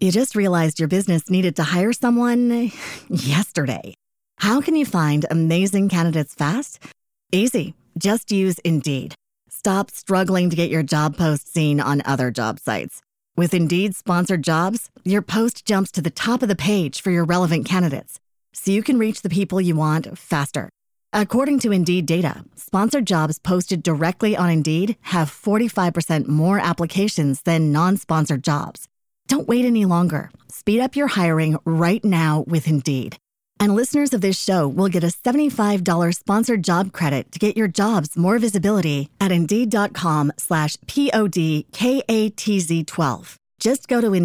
You just realized your business needed to hire someone yesterday. How can you find amazing candidates fast? Easy. Just use Indeed. Stop struggling to get your job post seen on other job sites. With Indeed sponsored jobs, your post jumps to the top of the page for your relevant candidates, so you can reach the people you want faster. According to Indeed data, sponsored jobs posted directly on Indeed have 45% more applications than non-sponsored jobs. Don't wait any longer. Speed up your hiring right now with Indeed. And listeners of this show will get a $75 sponsored job credit to get your jobs more visibility at Indeed.com/PODKATZ12. Just go to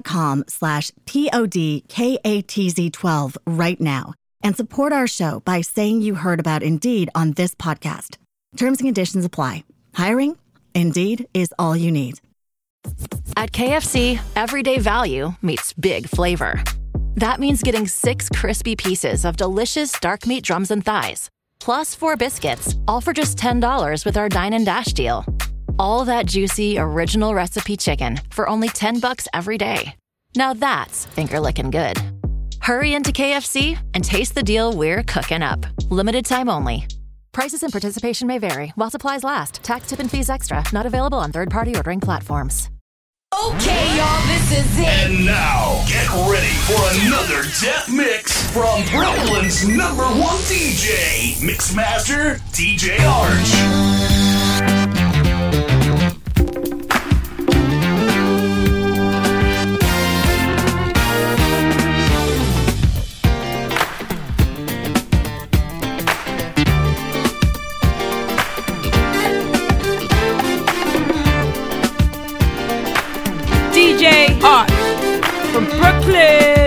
Indeed.com/PODKATZ12 right now and support our show by saying you heard about Indeed on this podcast. Terms and conditions apply. Hiring? Indeed is all you need. At KFC, everyday value meets big flavor. That means getting 6 crispy pieces of delicious dark meat drums and thighs, plus 4 biscuits, all for just $10 with our Dine and Dash deal. All that juicy, original recipe chicken for only $10 every day. Now that's finger-licking good. Hurry into KFC and taste the deal we're cooking up. Limited time only. Prices and participation may vary while supplies last. Tax, tip, and fees extra. Not available on third-party ordering platforms. Okay, y'all, this is it. And now, get ready for another Death Mix from Brooklyn's #1 DJ, Mixmaster DJ Arch. DJ Arch from Brooklyn.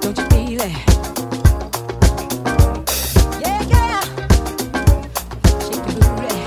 Don't you feel it? Yeah, yeah. Shake your booty.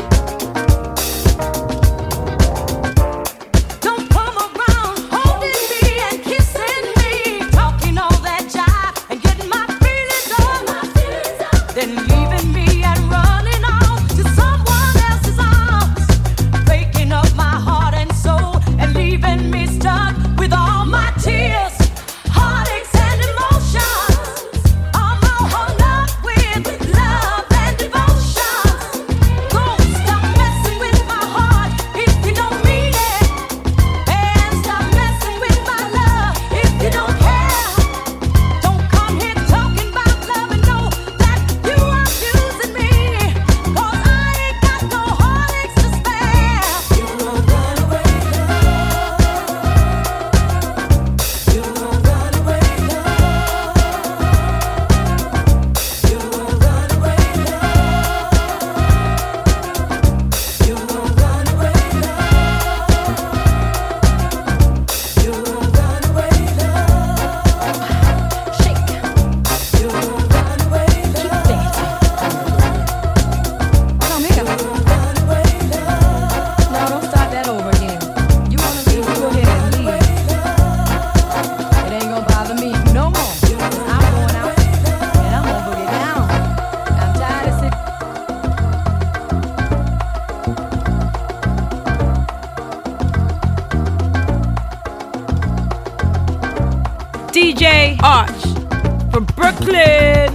Don't come around holding me and kissing me, talking all that jive and getting my feelings up, then leaving me and running off to someone else's arms, breaking up my heart and soul and leaving me stuck with all my tears, heartaches and emotions. I'm all hung up with love and devotion. Don't stop messing with my heart if you don't mean it, and stop messing with my love if you don't care. Don't come here talking about love and know that you are using me, 'cause I ain't got no heartaches to spare. You won't run away, love. You won't run away, love. You won't run away, love. You won't run away, love. You won't run away, love. Shake. You won't run away, love. Keep dancing. Come on, here. You won't run away, love. No, don't start that over again. You wanna leave, go ahead and leave. It ain't gonna bother me no more. I'm going out and I'm gonna boogie down. I'm tired of sitting. DJ Arch from Brooklyn.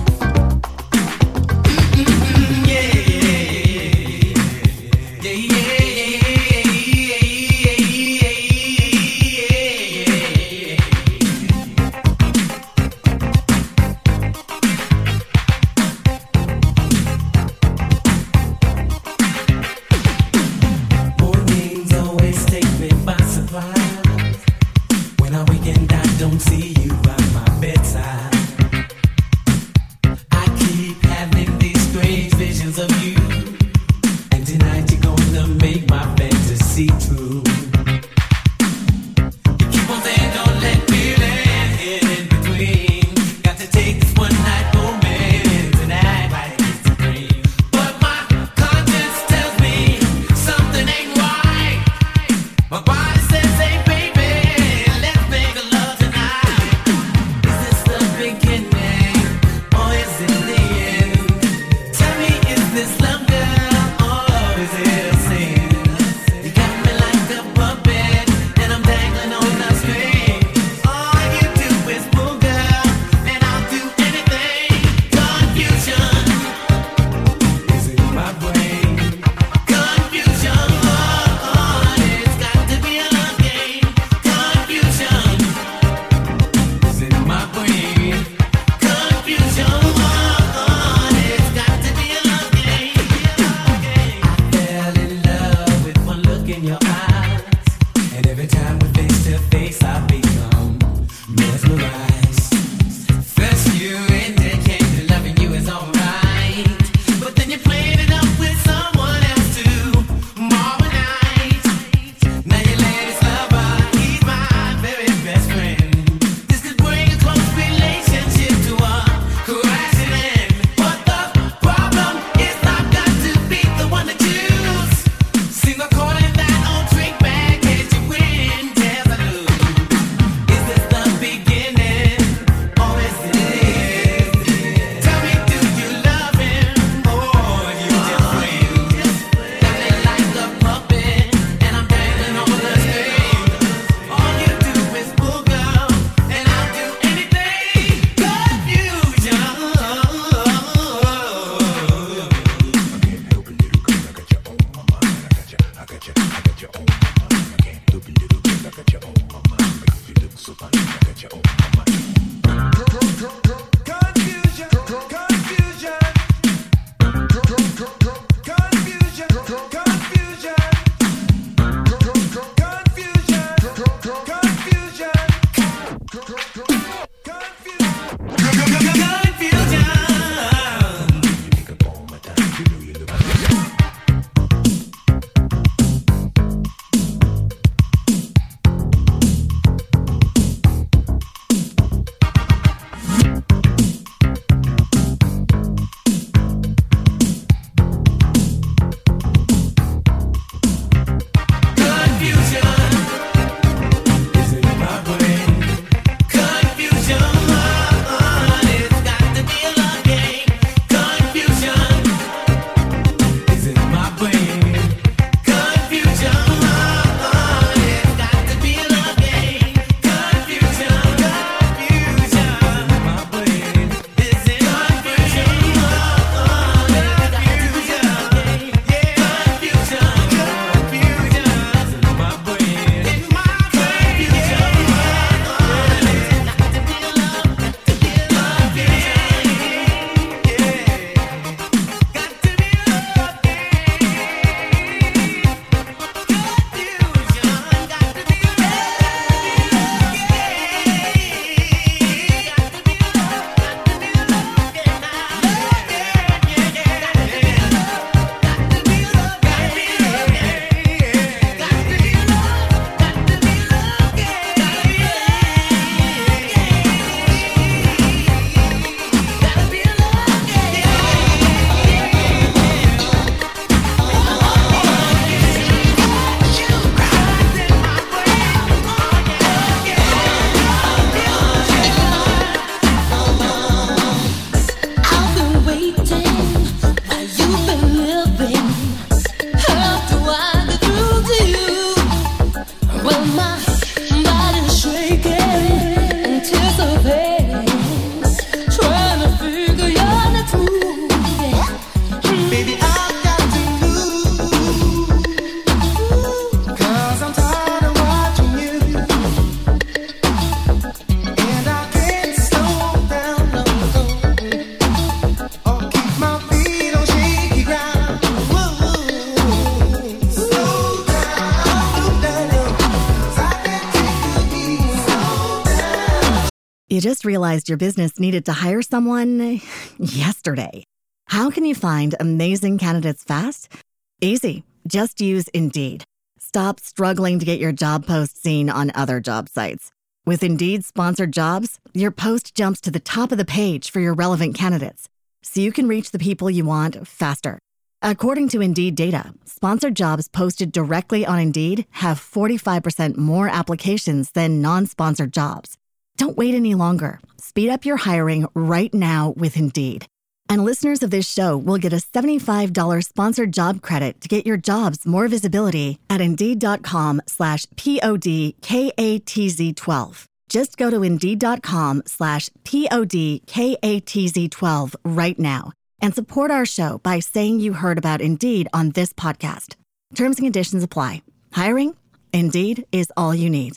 Mornings always take me by surprise. When I wake and I don't see you by my bedside. just realized your business needed to hire someone yesterday. How can you find amazing candidates fast? Easy. Just use Indeed. Stop struggling to get your job post seen on other job sites. With Indeed sponsored jobs, your post jumps to the top of the page for your relevant candidates, so you can reach the people you want faster. According to Indeed data, sponsored jobs posted directly on Indeed have 45% more applications than non-sponsored jobs. Don't wait any longer. Speed up your hiring right now with Indeed. And listeners of this show will get a $75 sponsored job credit to get your jobs more visibility at Indeed.com/PODKATZ12. Just go to Indeed.com/PODKATZ12 right now and support our show by saying you heard about Indeed on this podcast. Terms and conditions apply. Hiring? Indeed is all you need.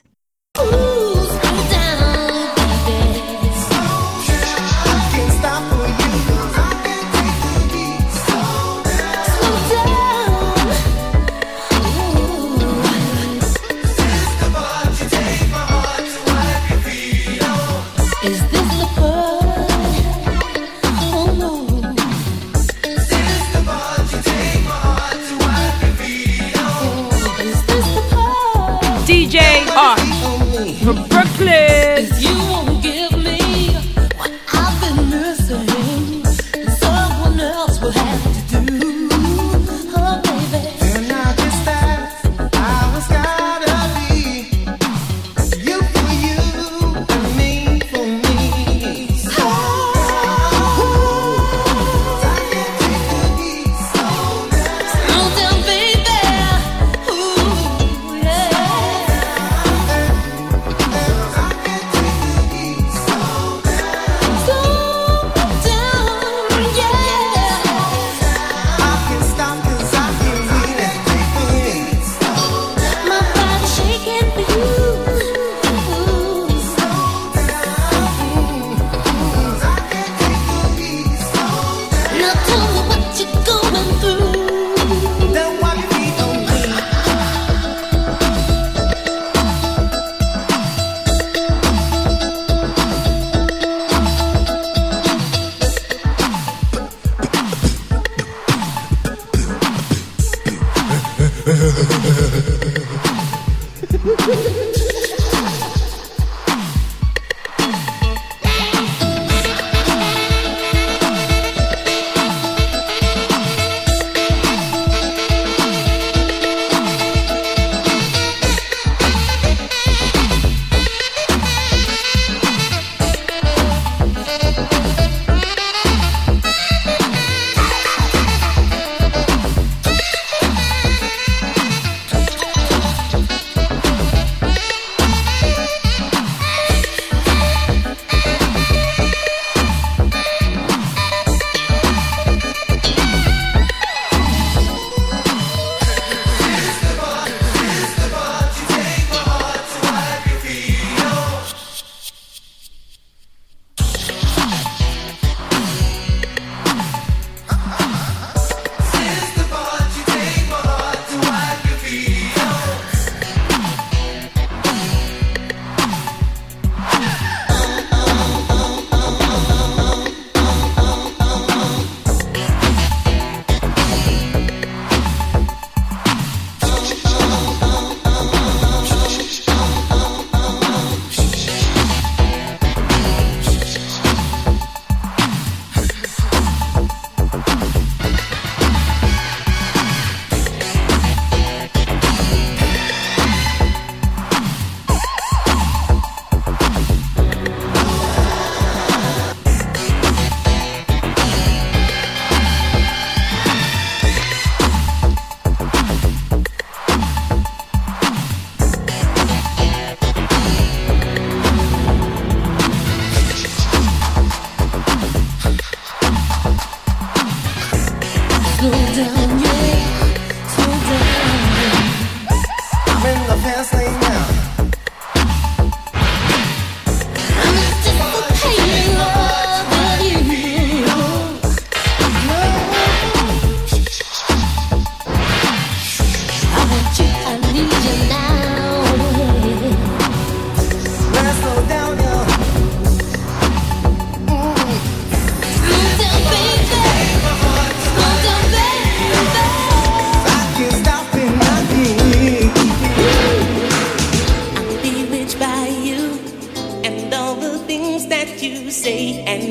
DJ Arch from Brooklyn. You won't give me what I've been missing. Someone else will have to do. Oh, baby. And I guess that I was gotta be you for you and me for me. So I can't take the heat. Slow down, baby. Ooh, yeah. I can't take the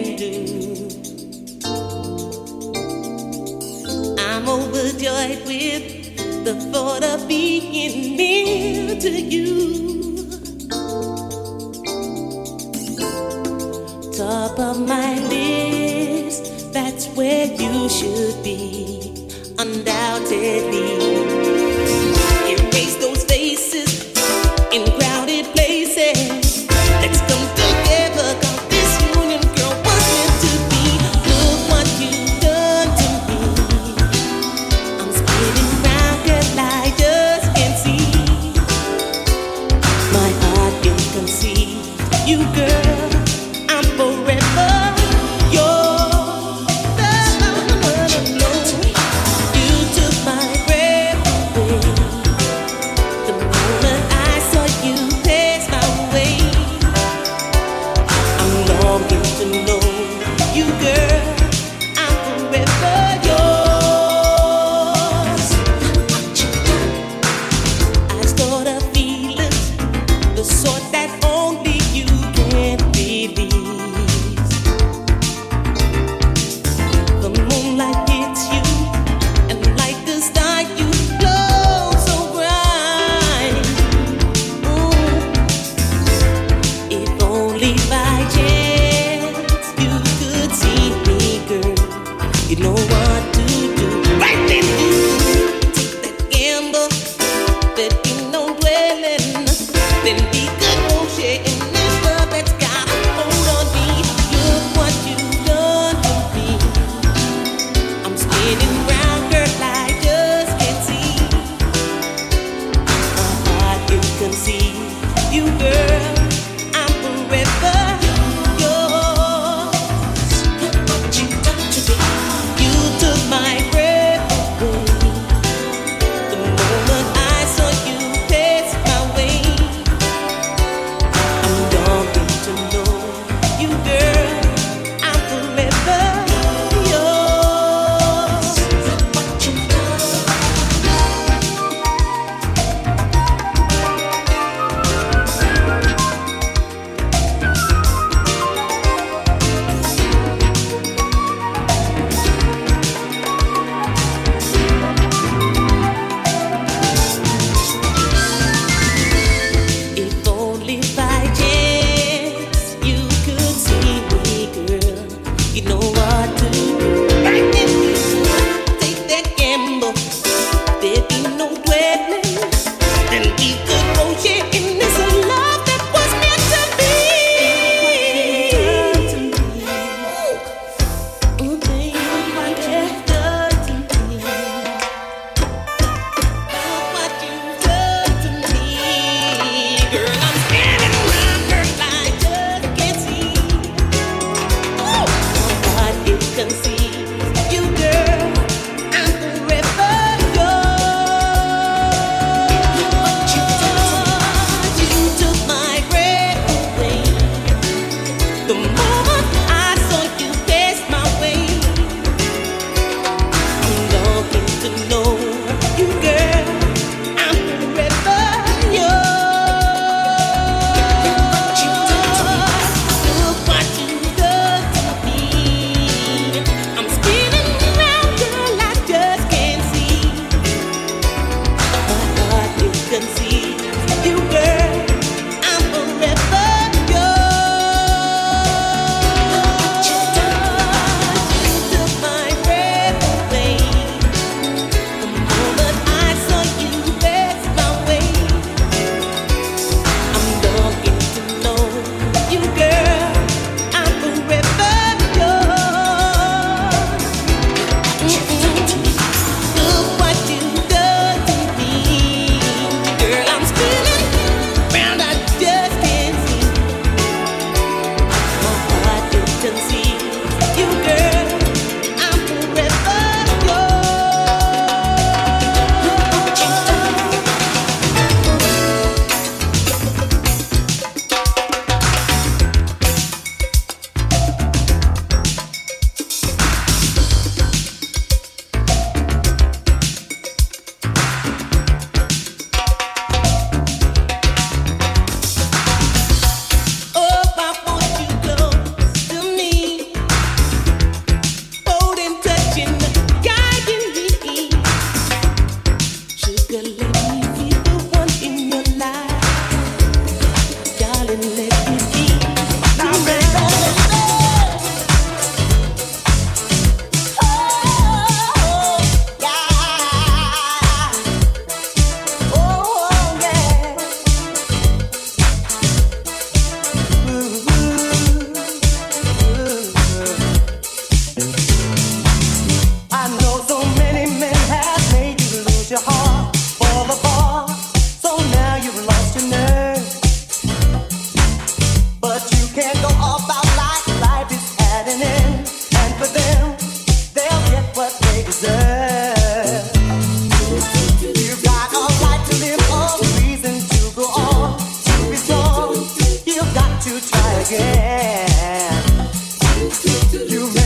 can do. I'm overjoyed with the thought of being near to you. Top of my list, that's where you should be, undoubtedly. Erase those faces in crowded places. Let's come together, 'cause this union, girl, was meant to be. Look what you've done to me. I'm spinning round, girl, I just can't see. My heart can conceive you, girl. I'm forever yours.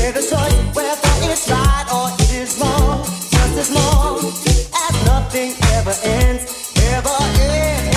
Make a choice whether it's right or it is wrong. Just as long as nothing ever ends, ever ends.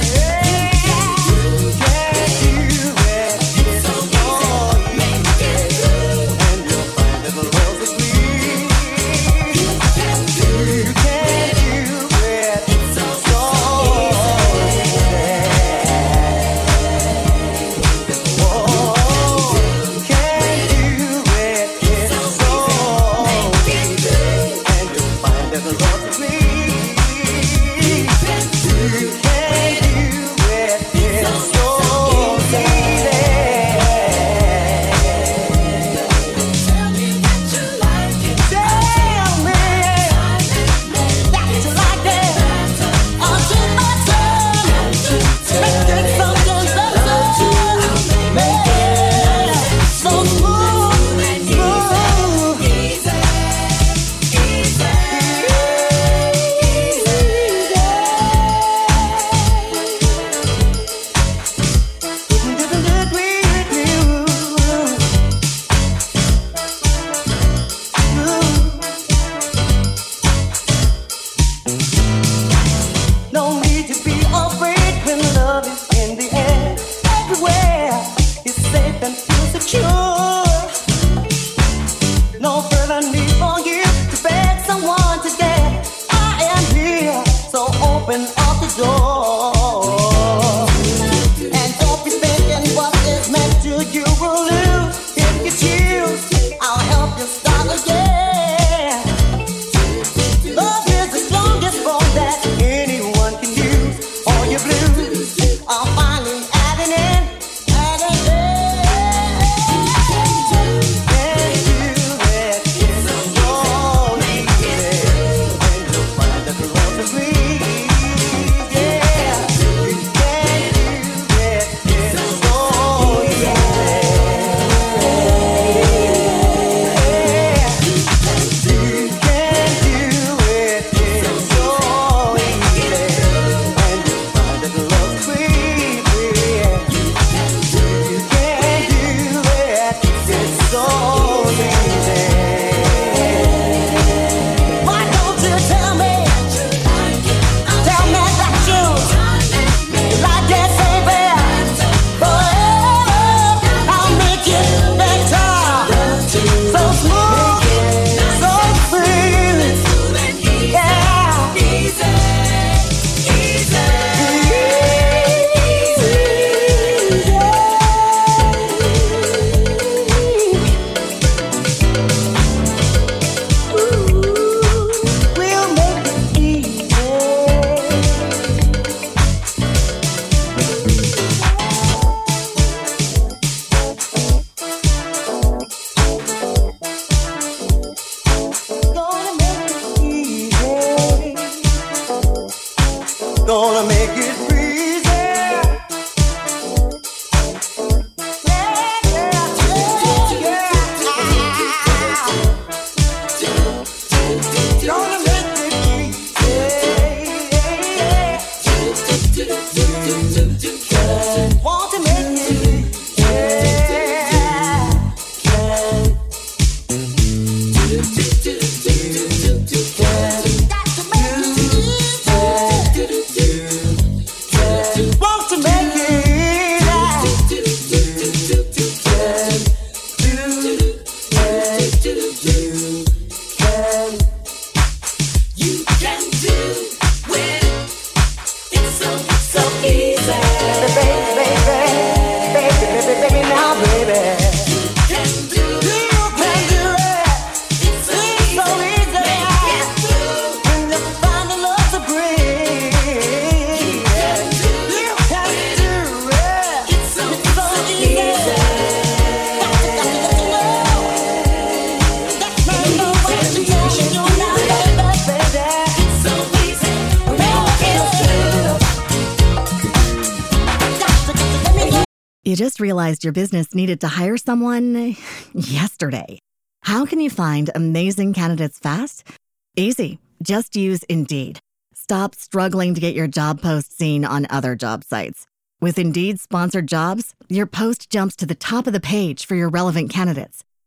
You just realized your business needed to hire someone yesterday. How can you find amazing candidates fast? Easy. Just use Indeed. Stop struggling to get your job post seen on other job sites. With Indeed sponsored jobs, your post jumps to the top of the page for your relevant candidates.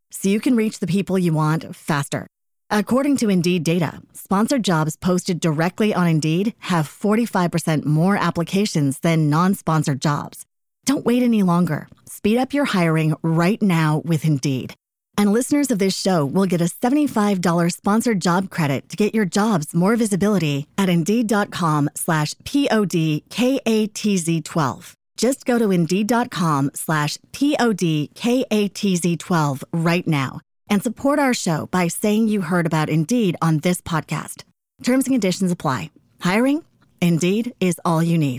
so you can reach the people you want faster. According to Indeed data, sponsored jobs posted directly on Indeed have 45% more applications than non-sponsored jobs. Don't wait any longer. Speed up your hiring right now with Indeed. And listeners of this show will get a $75 sponsored job credit to get your jobs more visibility at Indeed.com/PODKATZ12. Just go to Indeed.com/PODKATZ12 right now and support our show by saying you heard about Indeed on this podcast. Terms and conditions apply. Hiring? Indeed is all you need.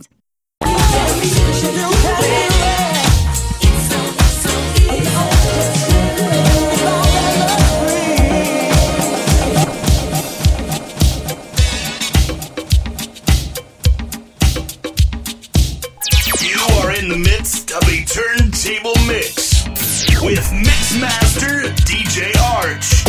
In the midst of a turntable mix with Mixmaster DJ Arch.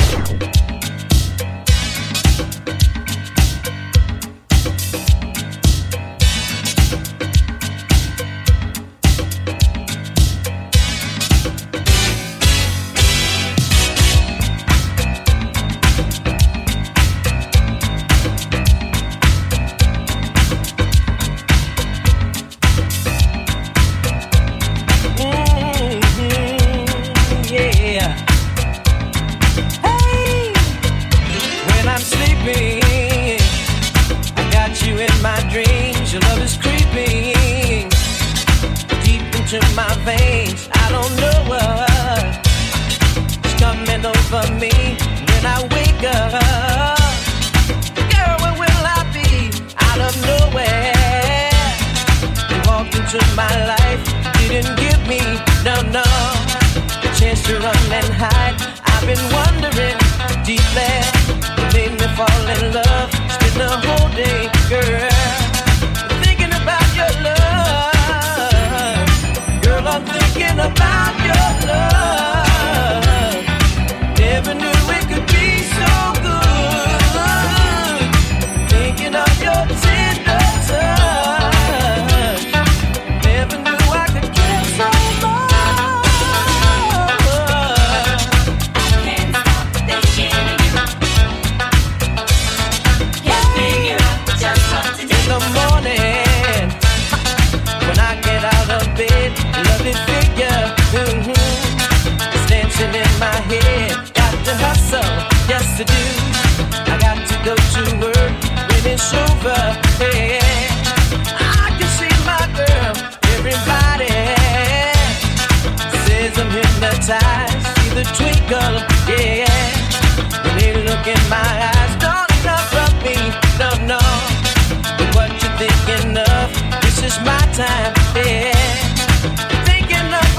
My veins, I don't know what's coming over me when I wake up. Girl, where will I be? Out of nowhere, you walked into my life, didn't give me no a chance to run and hide. I've been wondering deeply, you made me fall in love. Spend the whole day, girl, thinking about your love. I'm thinking about your love. Never knew it could be so good. Thinking of your tender touch. Never knew I could care so much. I can't stop thinking of you. Can't figure out just what to do. In the morning, when I get out of bed, lovely figure, it's dancing in my head. Got to hustle, yes to do. I got to go to work when it's over. Hey, I can see my girl. Everybody says I'm hypnotized. See the twinkle, yeah. When they look in my eyes, don't interrupt me, no. But what you thinking of? This is my time, yeah.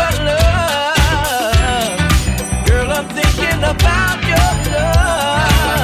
Love. Girl, I'm thinking about your love.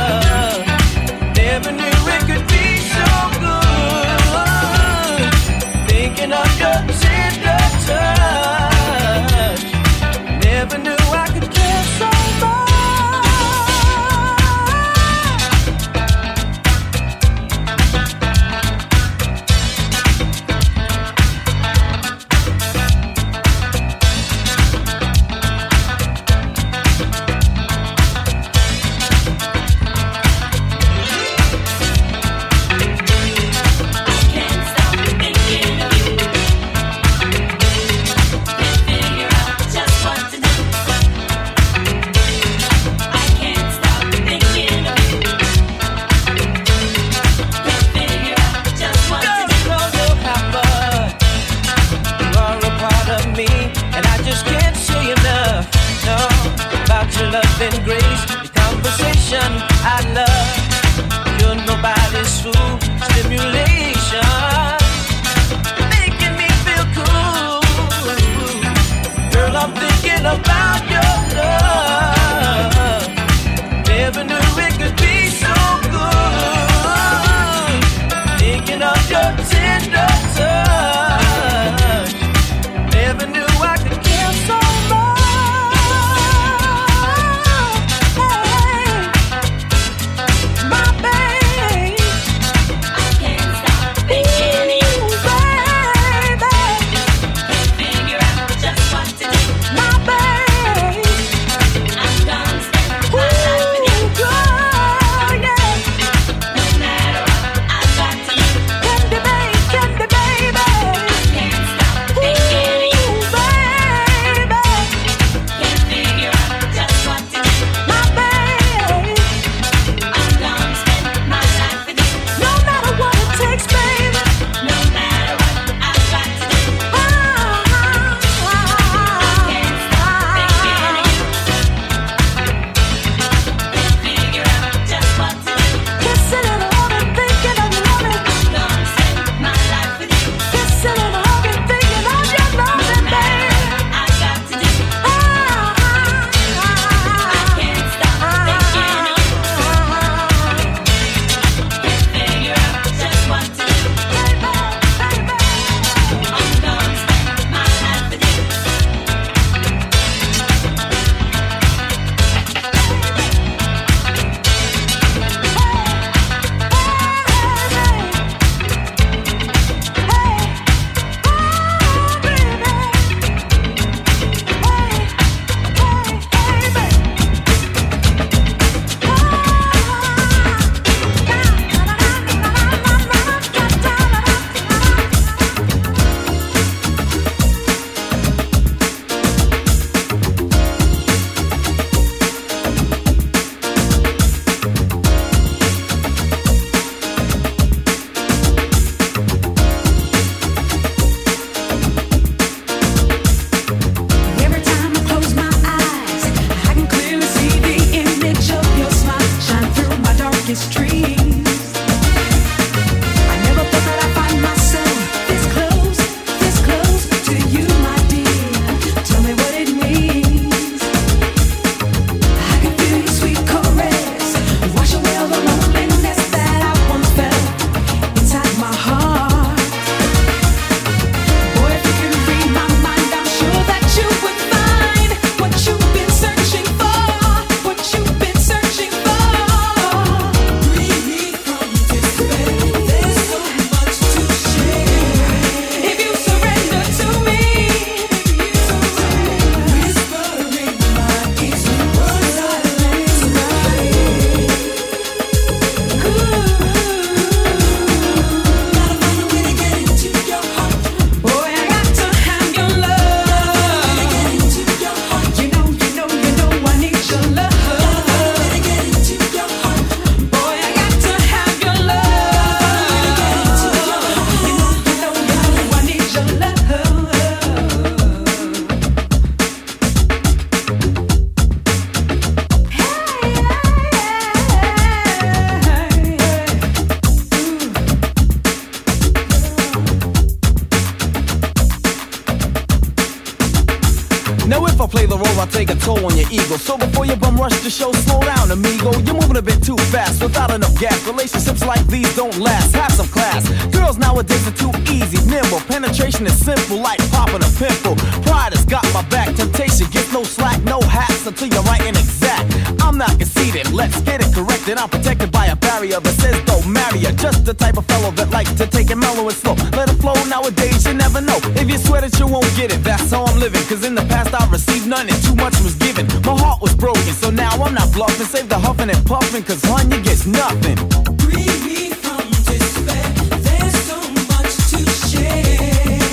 the road, I'll take a toll on your ego. So before you bum rush the show, slow down, amigo. You're moving a bit too fast, without enough gas. Relationships like these don't last, have some class. Girls nowadays are too easy, nimble. Penetration is simple, like popping a pimple. Pride has got my back, temptation gets no slack, no hats until you're right and exact. I'm not conceited, let's get it corrected. I'm protected by a barrier that says don't marry her. Just the type of fellow that likes to take it mellow and slow. Let it flow, nowadays you never know. If you swear that you won't get it, that's how I'm living. Cause in the past I received none and too much was given. My heart was broken, so now I'm not bluffing. Save the huffing and puffing, cause hun, you get nothing. Free me from despair, there's so much to share.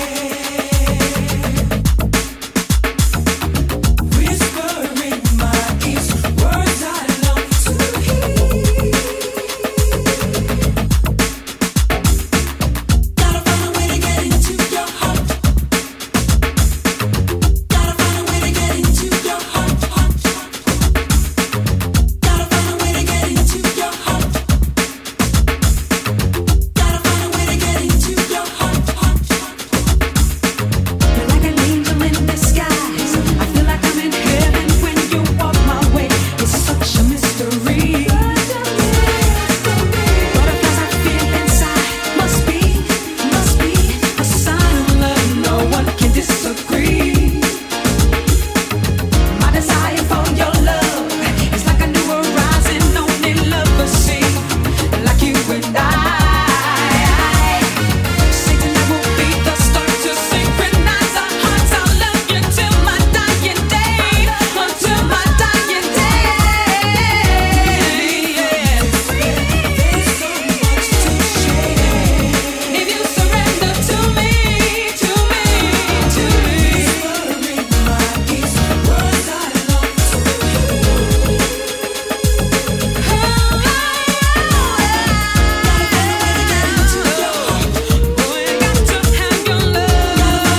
Whisper in my ears, words I love to hear. Gotta find a way to get into your heart. Gotta find a way to get into your heart. Gotta find a way to get into your heart. Gotta find a way to get into your heart. You're like an angel in disguise. I feel like I'm in heaven when you walk my way. It's such a mystery. Butterflies I feel inside must be a sign of love. No one can disagree. My desire for your love is like a new horizon only lovers see. Like you and I. Say tonight will be the start to synchronize our hearts. I'll love you till my dying day. Until my dying day. There's so much to share. If you surrender to me, to me, to me. Whisper in my ears, words I love to hear. Boy, I got to have your love.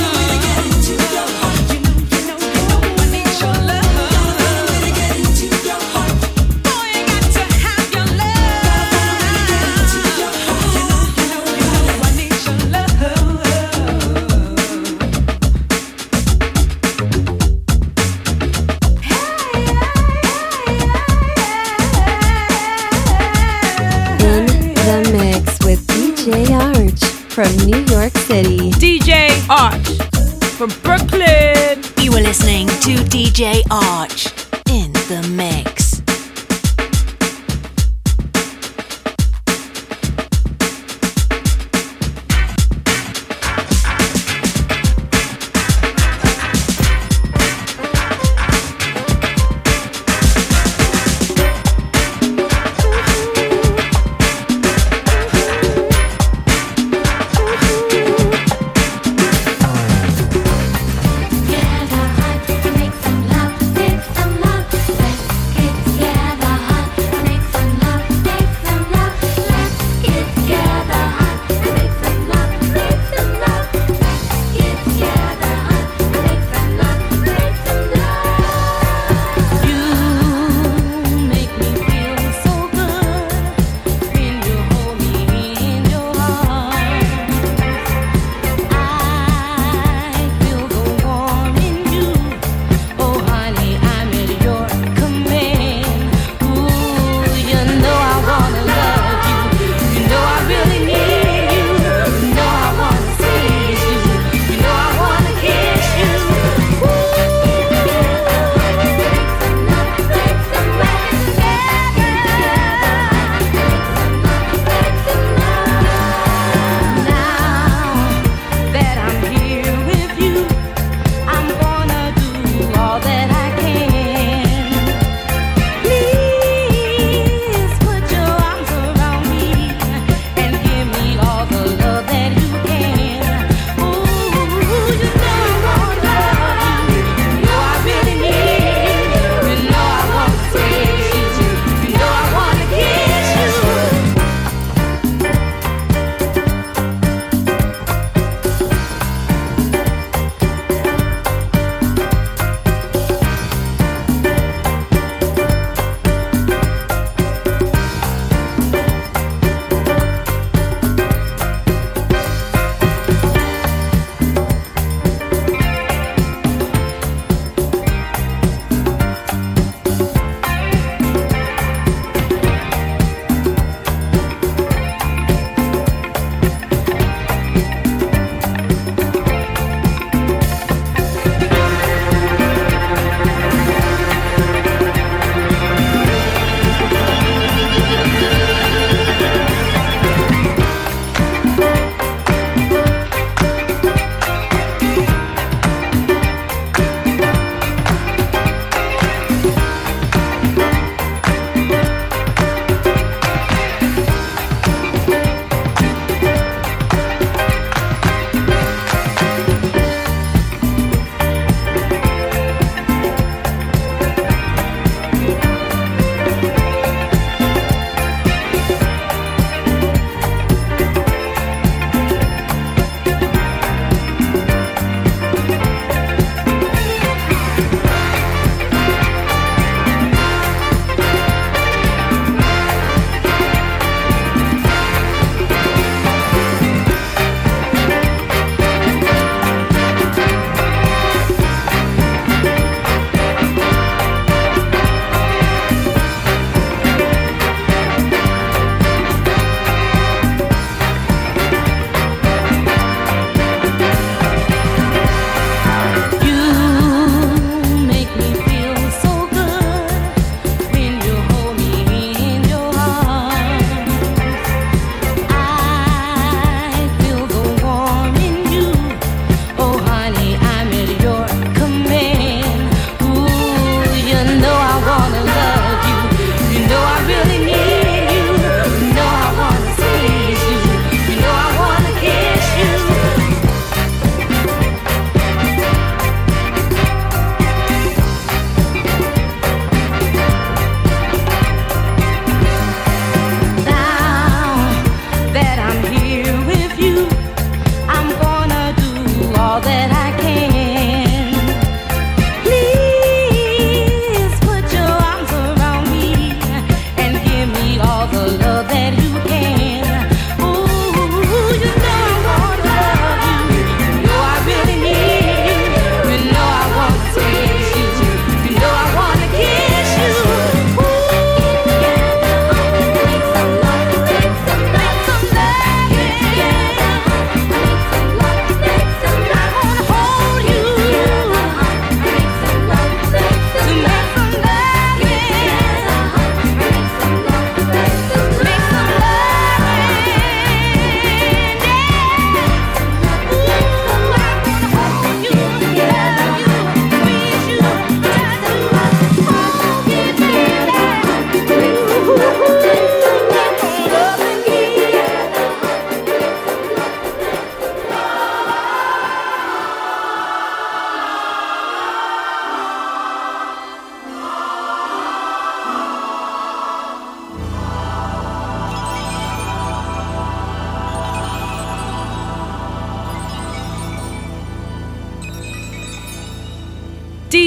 You know I need your love. Boy, I got to have your love. You know I need your In the mix with DJ Arch from New York City. DJ Arch from Brooklyn. You are listening to DJ Arch in the mix. Get a heart, make some love, make some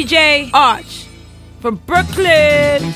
DJ Arch from Brooklyn.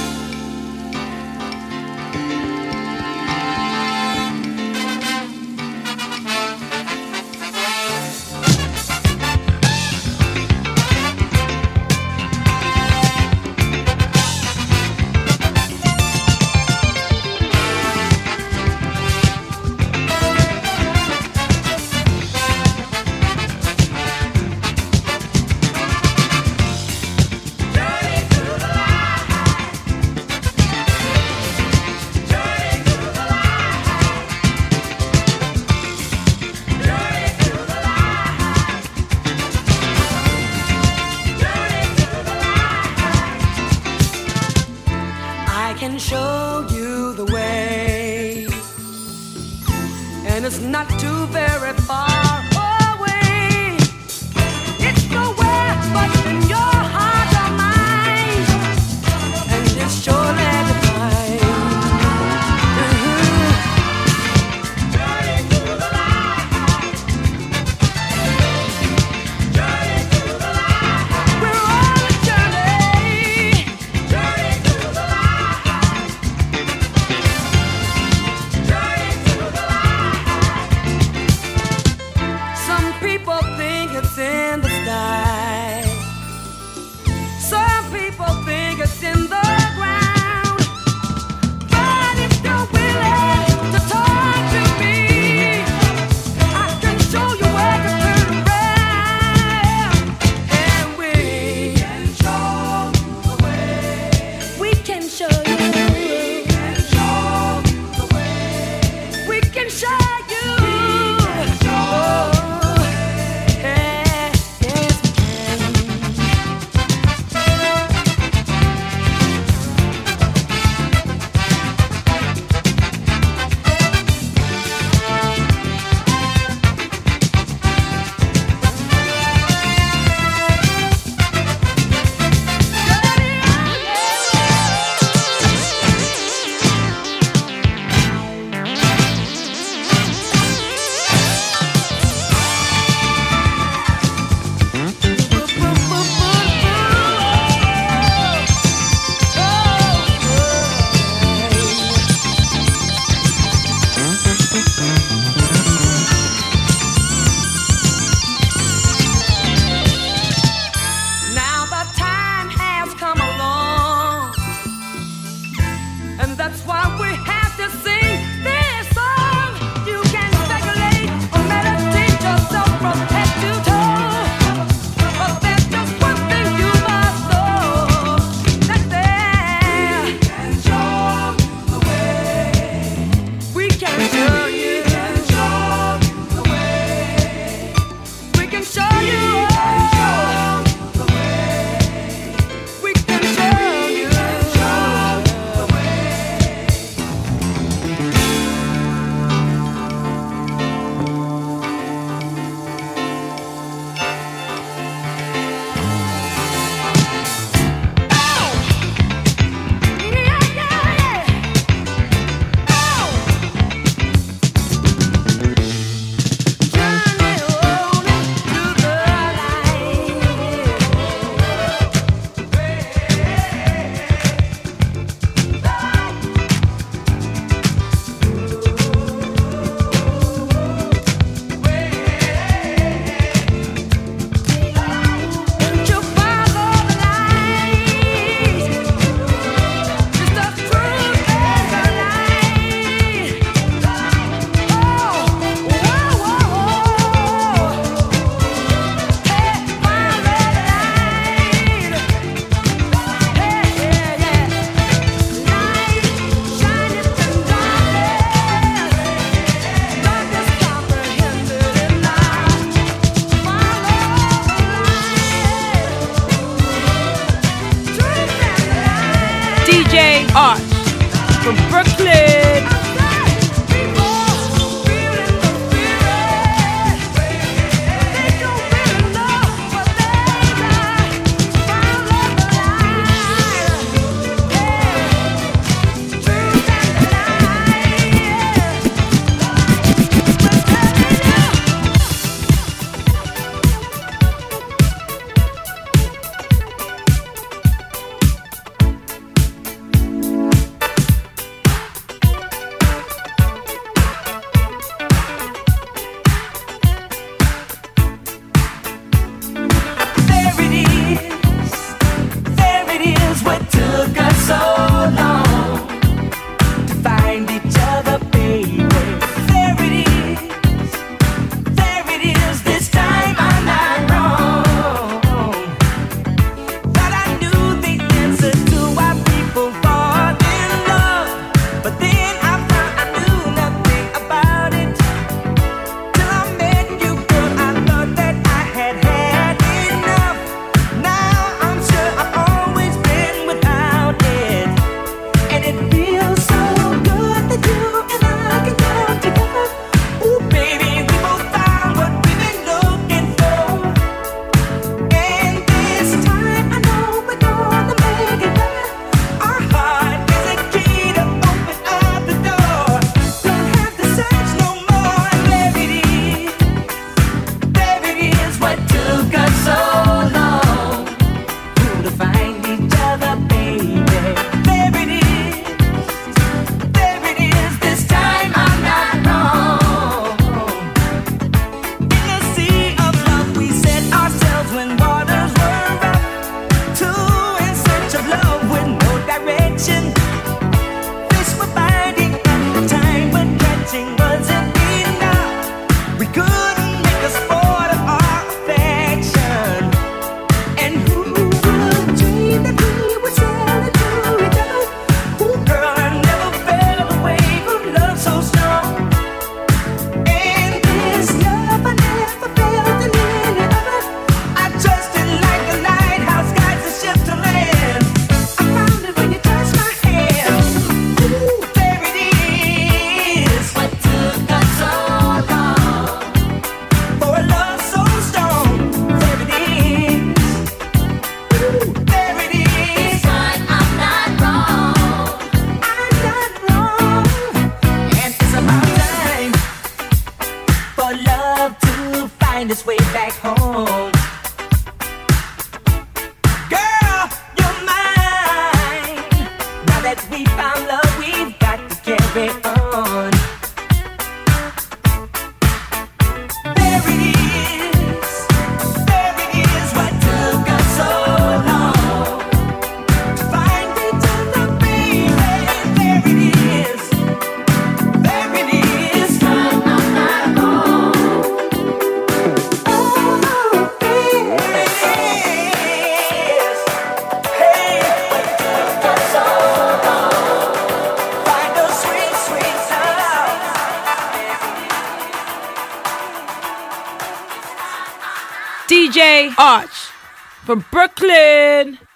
Arch from Brooklyn. that we found love, we've got to carry on. There it is what took us so long to find each other, baby. There it is, right on my home. Oh, baby, hey, what took us so long? Find a sweet, sweet sound. DJ Arch from Brooklyn.